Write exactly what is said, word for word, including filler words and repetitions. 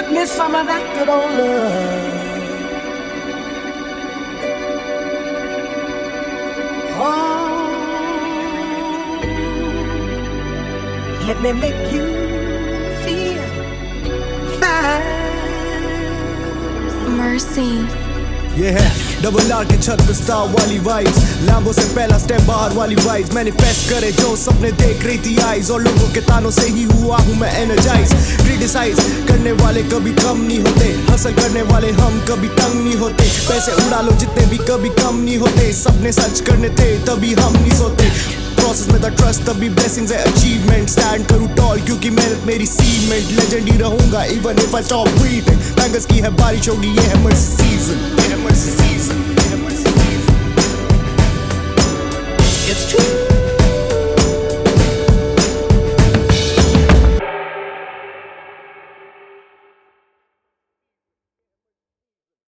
me some of that good old love. Oh, let me make you feel fine. Mercy. ये है double R के छत पे star वाली वाइब्स, लैम्बो से पहला स्टेप बाहर वाली वाइब्स, मैनिफेस्ट करे जो सपने देख रही थी आईज, और लोगों के तानों से ही हुआ हूँ मैं एनर्जाइज। क्रिटिसाइज करने वाले कभी कम नहीं होते, हसल करने वाले हम कभी तंग नहीं होते, पैसे उड़ा लो जितने भी कभी कम नहीं होते, सपने सच करने थे तभी हम नहीं सोते, प्रोसेस में द ट्रस्ट तभी ब्लेसिंग्स है अचीवमेंट, स्टैंड करूँ टॉल क्योंकि मेहनत मेरी सीमेंट, लेजेंड ही रहूंगा even if I stop breathing, bangers की है बारिश होगी ये है मर्सी सीजन, ये है मर्सी सीजन, ये है मर्सी सीजन। It's true.